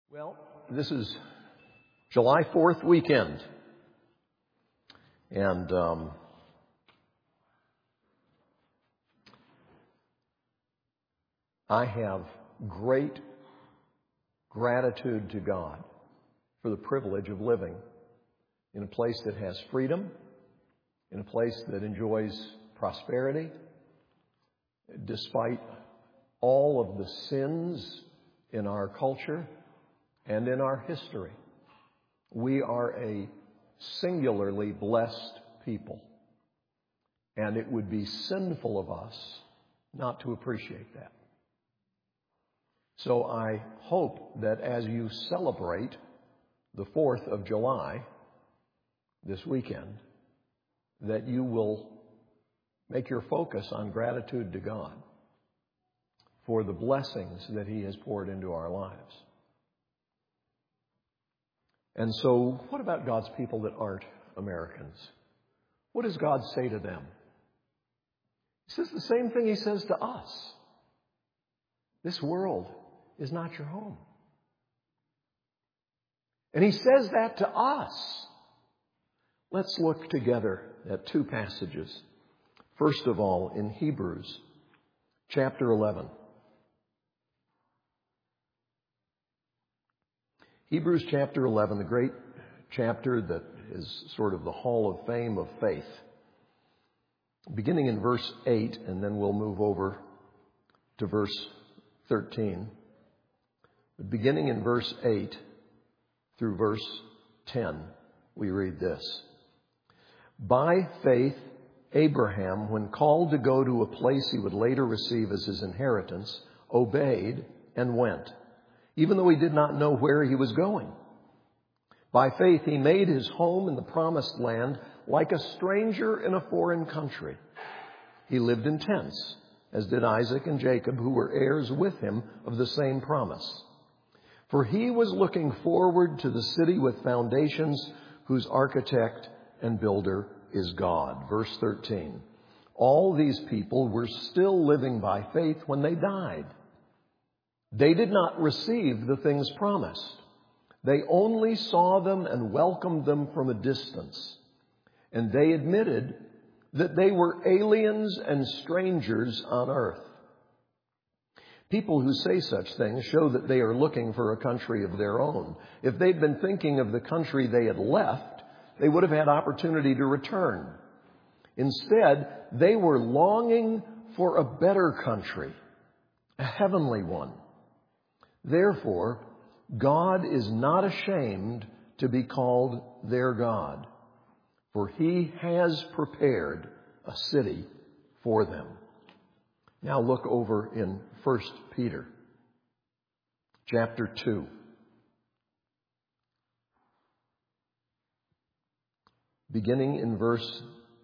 Well, this is July 4th weekend, and I have great gratitude to God for the privilege of living in a place that has freedom, in a place that enjoys prosperity, despite all of the sins in our culture and in our history. We are a singularly blessed people, and it would be sinful of us not to appreciate that. So I hope that as you celebrate the 4th of July this weekend, that you will make your focus on gratitude to God for the blessings that He has poured into our lives. And so, what about God's people that aren't Americans? What does God say to them? He says the same thing He says to us. This world is not your home. And He says that to us. Let's look together at two passages. First of all, in Hebrews chapter 11. Hebrews chapter 11, the great chapter that is sort of the hall of fame of faith. Beginning in verse 8, and then we'll move over to verse 13. But beginning in verse 8 through verse 10, we read this. By faith, Abraham, when called to go to a place he would later receive as his inheritance, obeyed and went, even though he did not know where he was going. By faith, he made his home in the promised land like a stranger in a foreign country. He lived in tents, as did Isaac and Jacob, who were heirs with him of the same promise. For he was looking forward to the city with foundations, whose architect and builder is God. Verse 13. All these people were still living by faith when they died. They did not receive the things promised. They only saw them and welcomed them from a distance. And they admitted that they were aliens and strangers on earth. People who say such things show that they are looking for a country of their own. If they'd been thinking of the country they had left, they would have had opportunity to return. Instead, they were longing for a better country, a heavenly one. Therefore, God is not ashamed to be called their God, for He has prepared a city for them. Now look over in 1 Peter chapter 2. Beginning in verse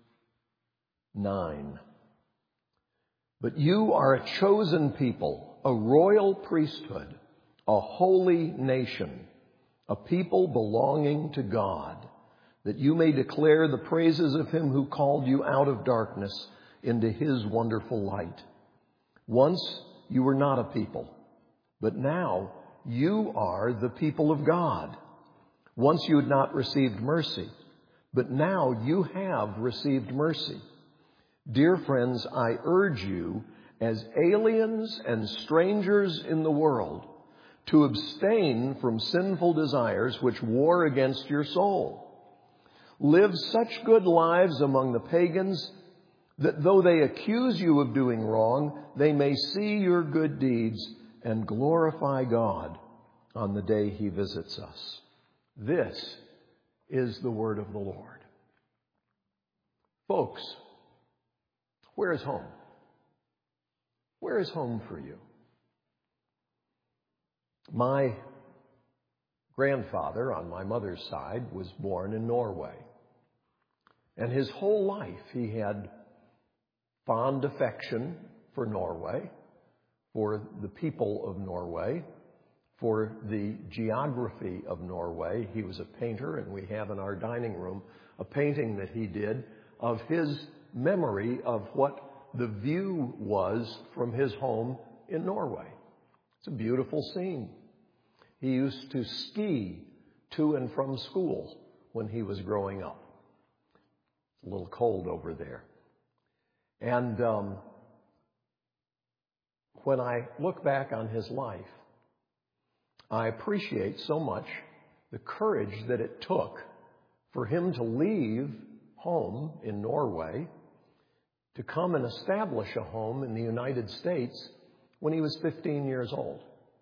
9. But you are a chosen people, a royal priesthood, a holy nation, a people belonging to God, that you may declare the praises of Him who called you out of darkness into His wonderful light. Once you were not a people, but now you are the people of God. Once you had not received mercy, but now you have received mercy. Dear friends, I urge you, as aliens and strangers in the world, to abstain from sinful desires which war against your soul. Live such good lives among the pagans that though they accuse you of doing wrong, they may see your good deeds and glorify God on the day He visits us. This is the word of the Lord. Folks, where is home? Where is home for you? My grandfather on my mother's side was born in Norway. And his whole life he had fond affection for Norway, for the people of Norway, for the geography of Norway. He was a painter, and we have in our dining room a painting that he did of his memory of what the view was from his home in Norway. It's a beautiful scene. He used to ski to and from school when he was growing up. It's a little cold over there. And when I look back on his life, I appreciate so much the courage that it took for him to leave home in Norway to come and establish a home in the United States when he was 15 years old.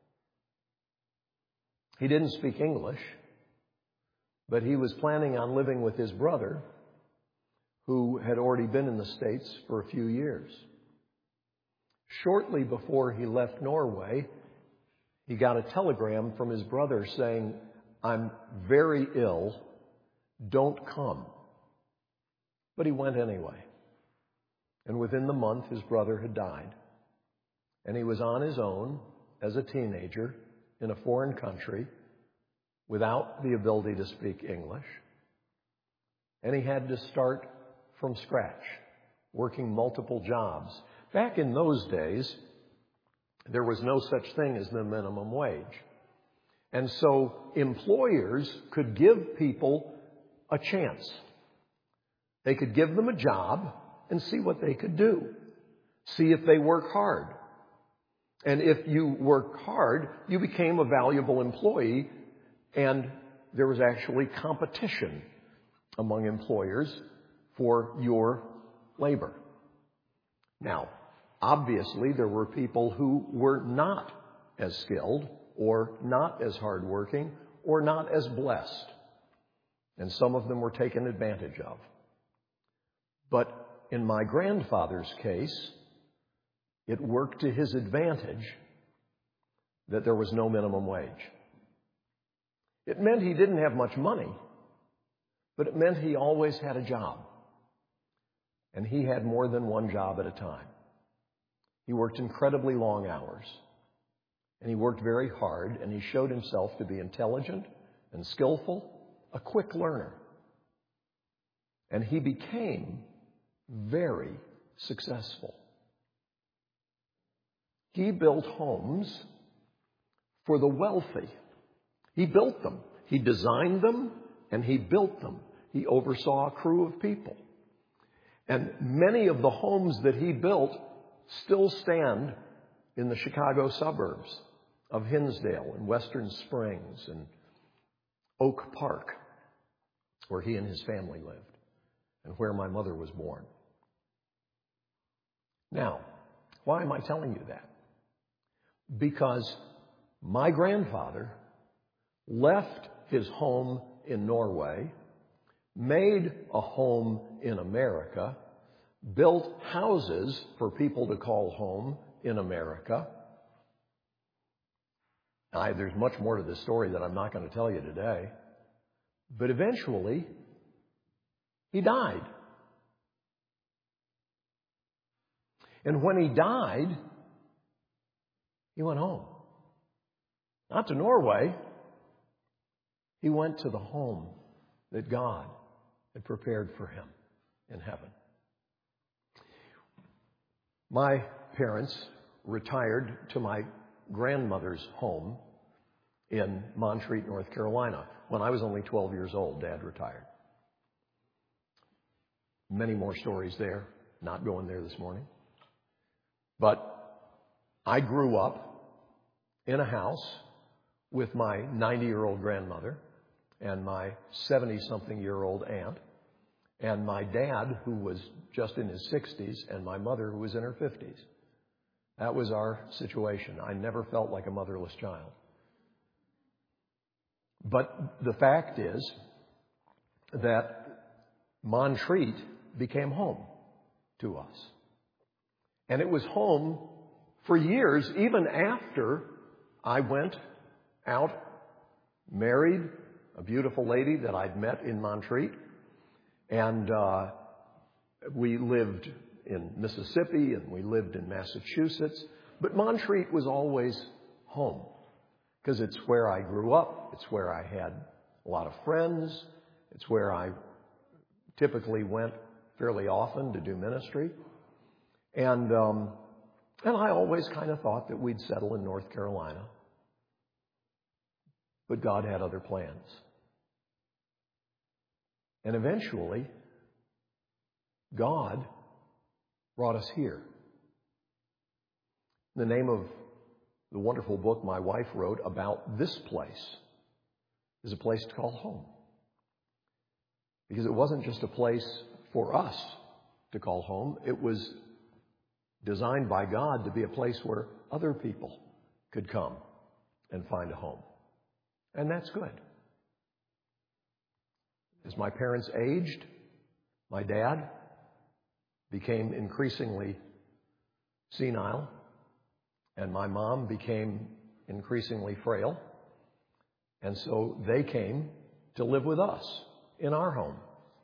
He didn't speak English, but he was planning on living with his brother, who had already been in the States for a few years. Shortly before he left Norway, he got a telegram from his brother saying, "I'm very ill, don't come." But he went anyway. And within the month, his brother had died. And he was on his own as a teenager in a foreign country without the ability to speak English. And he had to start from scratch, working multiple jobs. Back in those days, there was no such thing as the minimum wage. And so employers could give people a chance. They could give them a job and see what they could do. See if they work hard. And if you worked hard, you became a valuable employee, and there was actually competition among employers for your labor. Now, obviously, there were people who were not as skilled or not as hardworking or not as blessed. And some of them were taken advantage of. But in my grandfather's case, it worked to his advantage that there was no minimum wage. It meant he didn't have much money, but it meant he always had a job. And he had more than one job at a time. He worked incredibly long hours. And he worked very hard, and he showed himself to be intelligent and skillful, a quick learner. And he became very successful. He built homes for the wealthy. He built them. He designed them, and he built them. He oversaw a crew of people. And many of the homes that he built still stand in the Chicago suburbs of Hinsdale and Western Springs and Oak Park, where he and his family lived and where my mother was born. Now, why am I telling you that? Because my grandfather left his home in Norway, made a home in America, built houses for people to call home in America. There's much more to this story that I'm not going to tell you today. But eventually, he died. And when he died, he went home. Not to Norway. He went to the home that God had prepared for him in heaven. My parents retired to my grandmother's home in Montreat, North Carolina. When I was only 12 years old, Dad retired. Many more stories there. Not going there this morning. But I grew up in a house with my 90-year-old grandmother and my 70-something-year-old aunt and my dad, who was just in his 60s, and my mother, who was in her 50s. That was our situation. I never felt like a motherless child. But the fact is that Montreat became home to us. And it was home for years, even after I went out, married a beautiful lady that I'd met in Montreat. And we lived in Mississippi and we lived in Massachusetts. But Montreat was always home because it's where I grew up. It's where I had a lot of friends. It's where I typically went fairly often to do ministry. And I always kind of thought that we'd settle in North Carolina. But God had other plans. And eventually, God brought us here. The name of the wonderful book my wife wrote about this place is a place to call home. Because it wasn't just a place for us to call home. It was designed by God to be a place where other people could come and find a home. And that's good. As my parents aged, my dad became increasingly senile, and my mom became increasingly frail. And so they came to live with us in our home.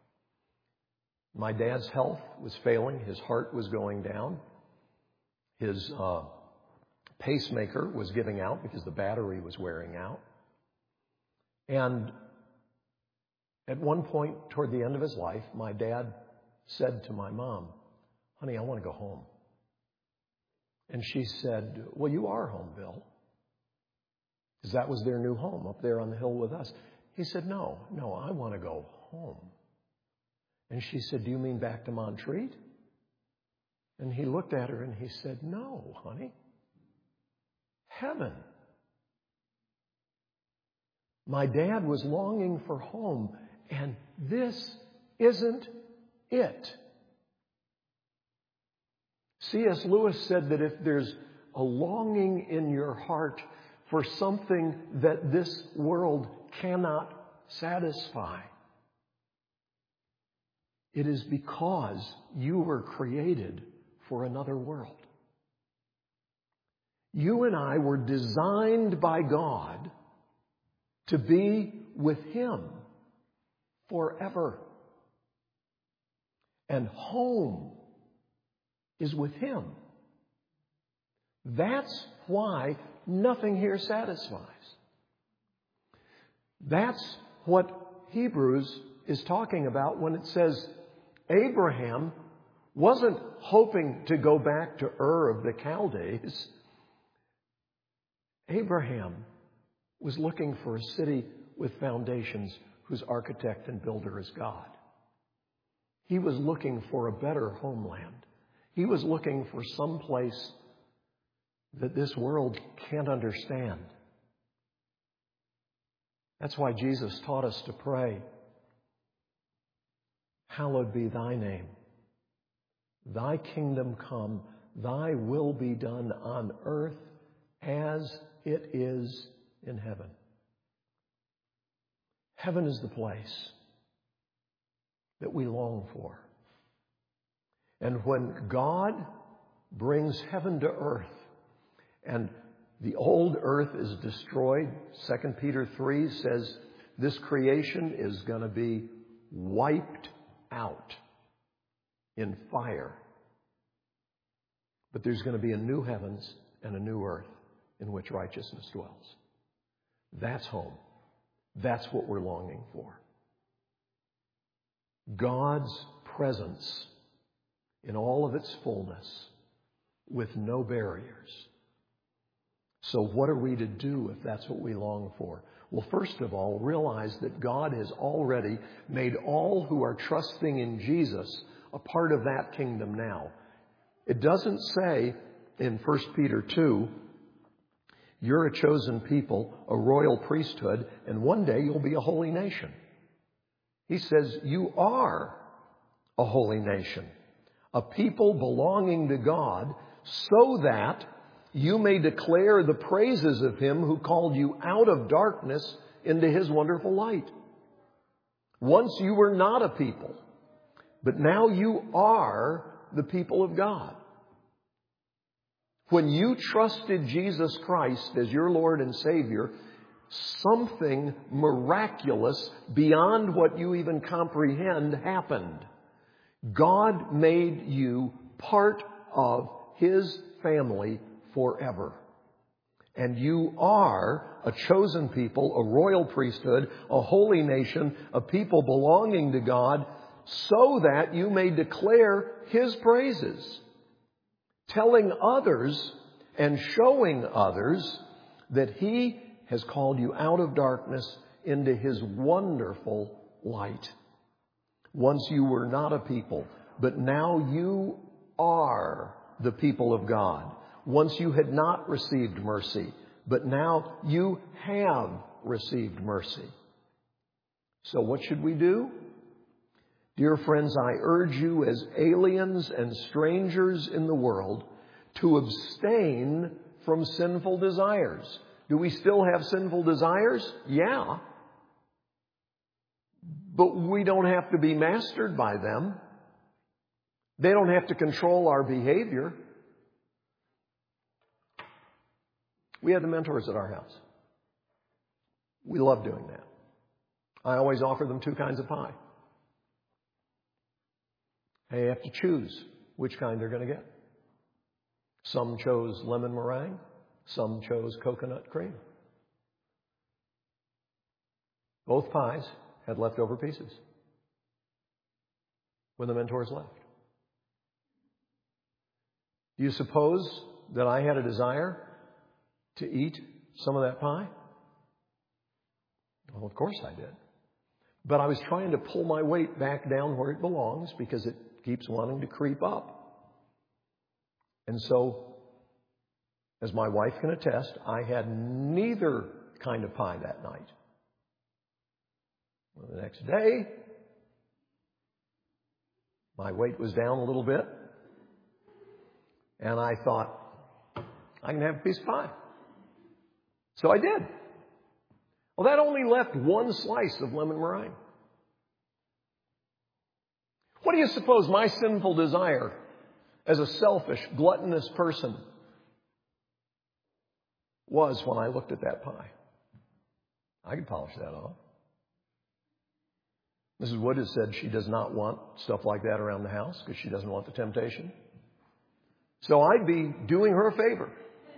My dad's health was failing. His heart was going down. His pacemaker was giving out because the battery was wearing out. And at one point toward the end of his life, my dad said to my mom, "Honey, I want to go home." And she said, "Well, you are home, Bill." Because that was their new home up there on the hill with us. He said, No, I want to go home. And she said, "Do you mean back to Montreat?" And he looked at her and he said, "No, honey. Heaven." My dad was longing for home, and this isn't it. C.S. Lewis said that if there's a longing in your heart for something that this world cannot satisfy, it is because you were created for another world. You and I were designed by God to be with Him forever. And home is with Him. That's why nothing here satisfies. That's what Hebrews is talking about when it says Abraham wasn't hoping to go back to Ur of the Chaldees. Abraham was looking for a city with foundations whose architect and builder is God. He was looking for a better homeland. He was looking for some place that this world can't understand. That's why Jesus taught us to pray, "Hallowed be thy name. Thy kingdom come. Thy will be done on earth as it is in heaven." Heaven is the place that we long for. And when God brings heaven to earth and the old earth is destroyed, 2 Peter 3 says this creation is going to be wiped out in fire. But there's going to be a new heavens and a new earth in which righteousness dwells. That's home. That's what we're longing for. God's presence in all of its fullness with no barriers. So what are we to do if that's what we long for? Well, first of all, realize that God has already made all who are trusting in Jesus a part of that kingdom now. It doesn't say in 1 Peter 2, you're a chosen people, a royal priesthood, and one day you'll be a holy nation. He says you are a holy nation, a people belonging to God, so that you may declare the praises of Him who called you out of darkness into His wonderful light. Once you were not a people, but now you are the people of God. When you trusted Jesus Christ as your Lord and Savior, something miraculous beyond what you even comprehend happened. God made you part of His family forever. And you are a chosen people, a royal priesthood, a holy nation, a people belonging to God, so that you may declare His praises, telling others and showing others that He has called you out of darkness into His wonderful light. Once you were not a people, but now you are the people of God. Once you had not received mercy, but now you have received mercy. So what should we do? Dear friends, I urge you as aliens and strangers in the world to abstain from sinful desires. Do we still have sinful desires? Yeah. But we don't have to be mastered by them. They don't have to control our behavior. We had the mentors at our house. We love doing that. I always offer them 2 kinds of pie. They have to choose which kind they're going to get. Some chose lemon meringue. Some chose coconut cream. Both pies had leftover pieces when the mentors left. Do you suppose that I had a desire to eat some of that pie? Well, of course I did. But I was trying to pull my weight back down where it belongs because it keeps wanting to creep up. And so, as my wife can attest, I had neither kind of pie that night. Well, the next day, my weight was down a little bit. And I thought, I can have a piece of pie. So I did. Well, that only left 1 slice of lemon meringue. What do you suppose my sinful desire as a selfish, gluttonous person was when I looked at that pie? I could polish that off. Mrs. Wood has said she does not want stuff like that around the house because she doesn't want the temptation. So I'd be doing her a favor.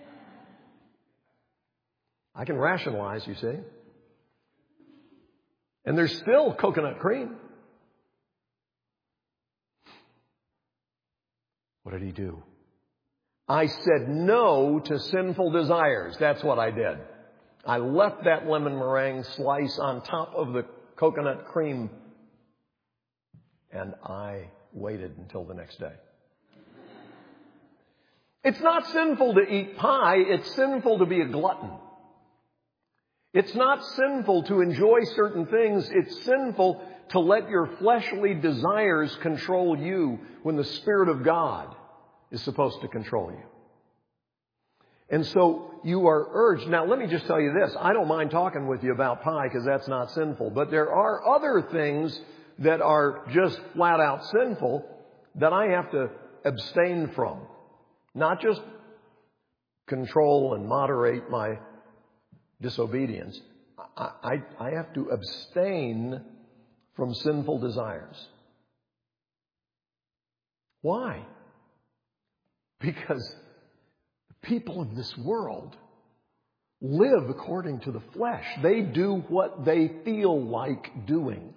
I can rationalize, you see. And there's still coconut cream. What did he do? I said no to sinful desires. That's what I did. I left that lemon meringue slice on top of the coconut cream, and I waited until the next day. It's not sinful to eat pie. It's sinful to be a glutton. It's not sinful to enjoy certain things. It's sinful to let your fleshly desires control you when the Spirit of God is supposed to control you. And so you are urged. Now, let me just tell you this. I don't mind talking with you about pie because that's not sinful. But there are other things that are just flat out sinful that I have to abstain from. Not just control and moderate my disobedience. I have to abstain from sinful desires. Why? Because the people of this world live according to the flesh. They do what they feel like doing.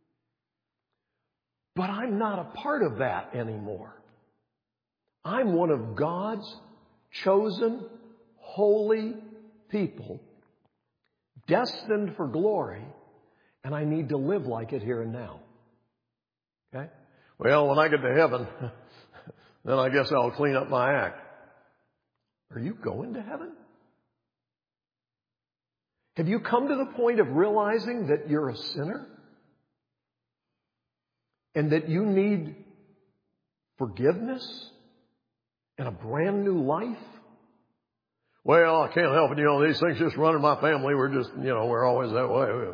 But I'm not a part of that anymore. I'm one of God's chosen, holy people, destined for glory, and I need to live like it here and now. Okay? Well, when I get to heaven, then I guess I'll clean up my act. Are you going to heaven? Have you come to the point of realizing that you're a sinner? And that you need forgiveness and a brand new life? Well, I can't help it. These things just run in my family. We're just, we're always that way.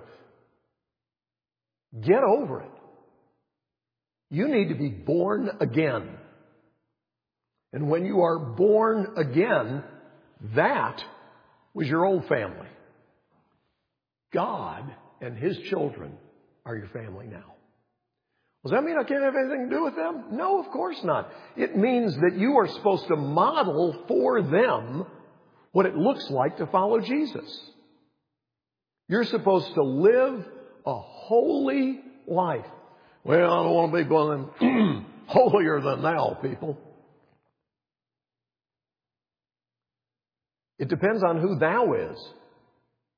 Get over it. You need to be born again. And when you are born again, that was your old family. God and His children are your family now. Does that mean I can't have anything to do with them? No, of course not. It means that you are supposed to model for them what it looks like to follow Jesus. You're supposed to live a holy life. Well, I don't want to be one of them holier than thou people. It depends on who thou is.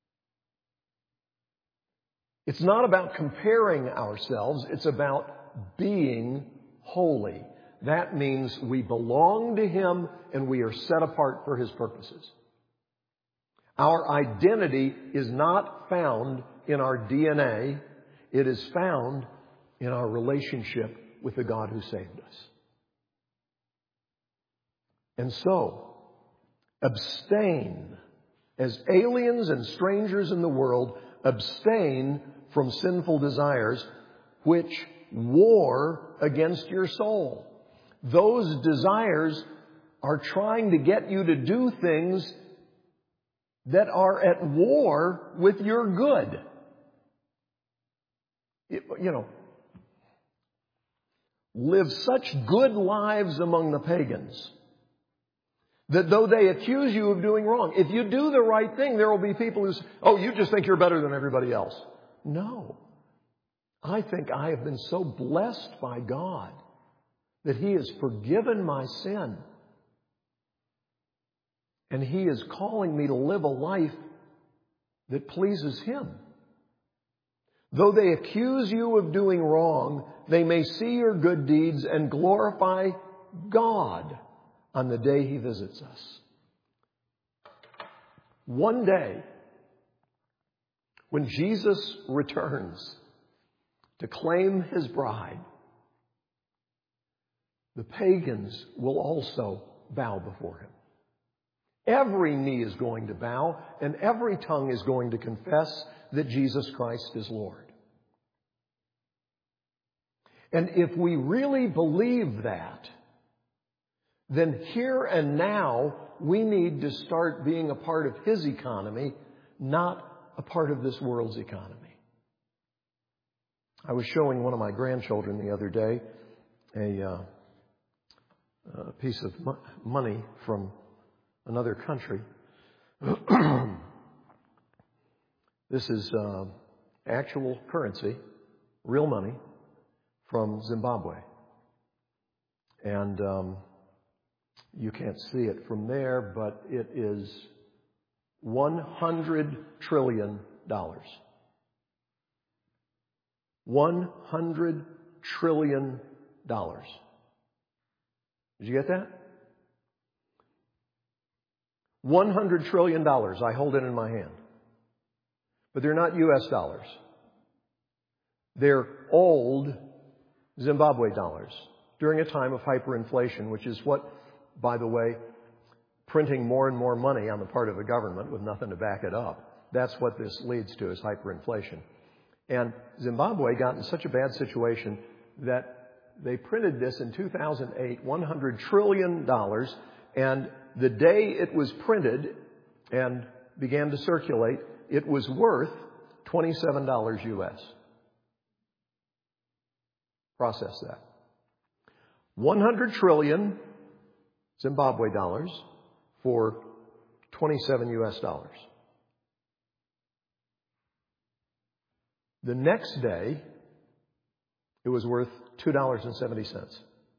It's not about comparing ourselves. It's about being holy. That means we belong to Him and we are set apart for His purposes. Our identity is not found in our DNA. It is found in our relationship with the God who saved us. And so, abstain. As aliens and strangers in the world, abstain from sinful desires which war against your soul. Those desires are trying to get you to do things that are at war with your good. Live such good lives among the pagans that though they accuse you of doing wrong, if you do the right thing, there will be people who say, oh, you just think you're better than everybody else. No. I think I have been so blessed by God that He has forgiven my sin. And He is calling me to live a life that pleases Him. Though they accuse you of doing wrong, they may see your good deeds and glorify God on the day He visits us. One day, when Jesus returns to claim His bride, the pagans will also bow before Him. Every knee is going to bow, and every tongue is going to confess that Jesus Christ is Lord. And if we really believe that, then here and now we need to start being a part of His economy, not a part of this world's economy. I was showing one of my grandchildren the other day a piece of money from another country. This is actual currency, real money, from Zimbabwe. And you can't see it from there, but it is $100 trillion. $100 trillion. Did you get that? $100 trillion. I hold it in my hand. But they're not U.S. dollars. They're old Zimbabwe dollars during a time of hyperinflation, which is what, by the way, printing more and more money on the part of the government with nothing to back it up. That's what this leads to, is hyperinflation. And Zimbabwe got in such a bad situation that they printed this in 2008, $100 trillion, and the day it was printed and began to circulate, it was worth $27 U.S. Process that. 100 trillion Zimbabwe dollars for 27 U.S. dollars. The next day, it was worth $2.70.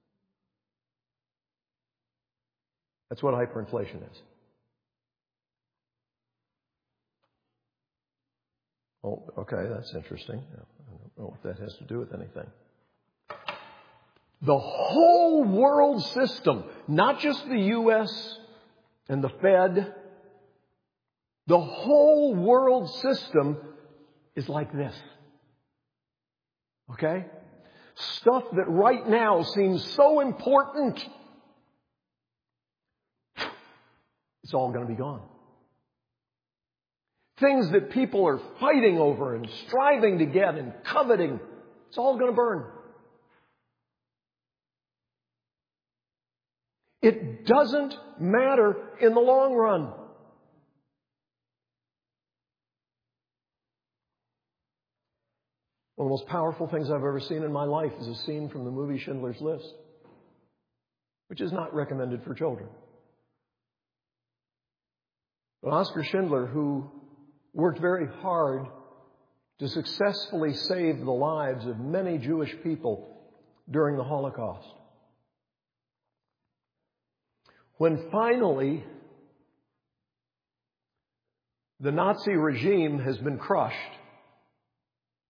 That's what hyperinflation is. Oh, okay, that's interesting. I don't know what that has to do with anything. The whole world system, not just the U.S. and the Fed, the whole world system is like this. Okay? Stuff that right now seems so important, it's all going to be gone. Things that people are fighting over and striving to get and coveting, it's all going to burn. It doesn't matter in the long run. One of the most powerful things I've ever seen in my life is a scene from the movie Schindler's List, which is not recommended for children. But Oskar Schindler, who worked very hard to successfully save the lives of many Jewish people during the Holocaust, when finally the Nazi regime has been crushed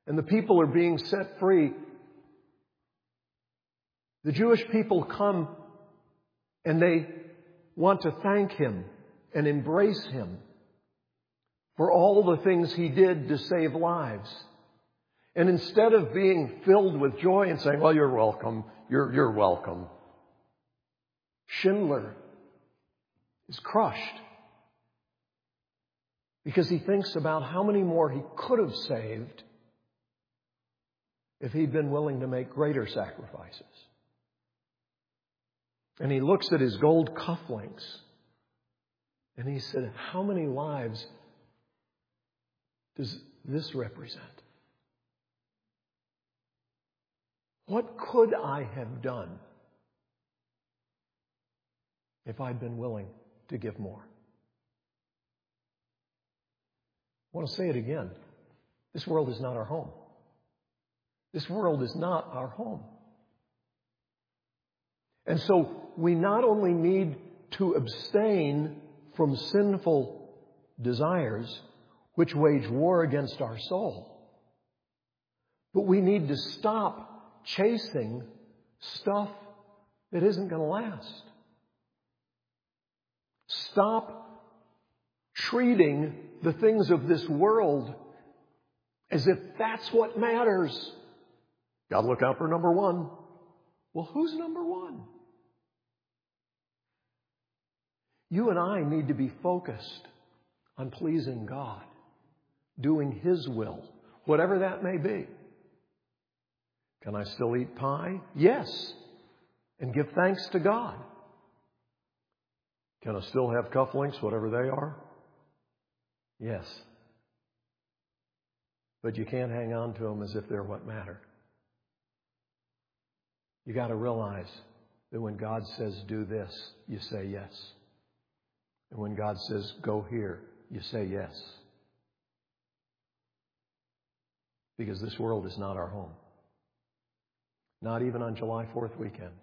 and the people are being set free, the Jewish people come and they want to thank Him and embrace Him for all the things He did to save lives. And instead of being filled with joy and saying, well, you're welcome, you're welcome, Schindler is crushed because he thinks about how many more he could have saved if he'd been willing to make greater sacrifices. And he looks at his gold cufflinks and he said, how many lives does this represent? What could I have done if I'd been willing to give more? I want to say it again. This world is not our home. This world is not our home. And so we not only need to abstain from sinful desires which wage war against our soul, but we need to stop chasing stuff that isn't going to last. Stop treating the things of this world as if that's what matters. Got to look out for number one. Well, who's number one? You and I need to be focused on pleasing God, doing His will, whatever that may be. Can I still eat pie? Yes. And give thanks to God. Can I still have cufflinks, whatever they are? Yes. But you can't hang on to them as if they're what matter. You got to realize that when God says do this, you say yes. And when God says go here, you say yes. Because this world is not our home. Not even on July 4th weekend.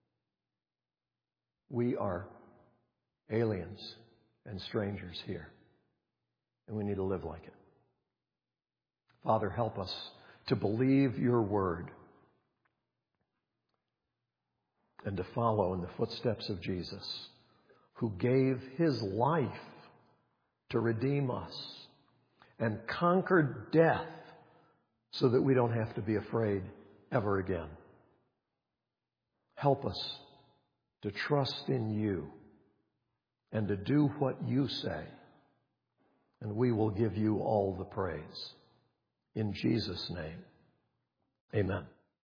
We are aliens and strangers here. And we need to live like it. Father, help us to believe your word and to follow in the footsteps of Jesus, who gave His life to redeem us and conquered death so that we don't have to be afraid ever again. Help us to trust in you and to do what you say, and we will give you all the praise. In Jesus' name, amen.